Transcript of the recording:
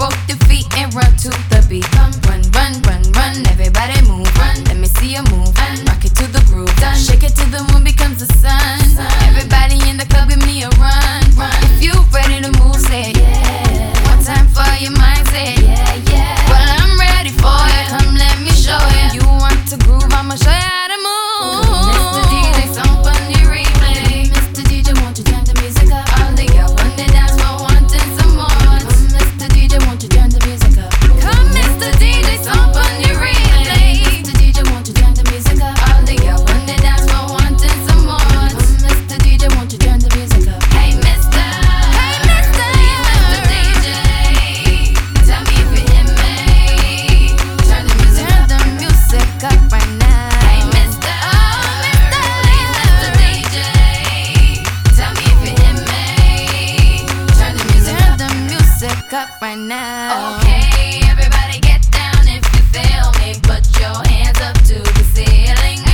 both your feet and run to the beat. Run, run, run, run, everybody move. Run, let me see you move. Rock it to the groove. Shake it till the moon becomes the sun. Everybody in the club, give me a run. If you ready to move, say yeah. One time for your mindset. Yeah, yeah. Well, I'm ready for it. Come, let me show you. You want to groove? I'ma show you how to move. Mr. DJ, some funny replay. Mr. DJ, won't you turn the music up? All the y'all on the dance floor wanting some more. Mr. DJ, won't you turn the music up? Come, Mr. DJ, some funny replay. Mr. DJ, won't you turn the music up? All the y'all on the dance floor wanting some more. Mr. DJ, won't you turn the music up? Hey, Mr. Hey, Mr. Mr. DJ, tell me if you hear me. Turn the music up right now. Hey, Mr. Oh, Mr. DJ, tell me if you hear me. Turn the music up right now. Okay, everybody get down if you feel me. Put your hands up to the ceiling.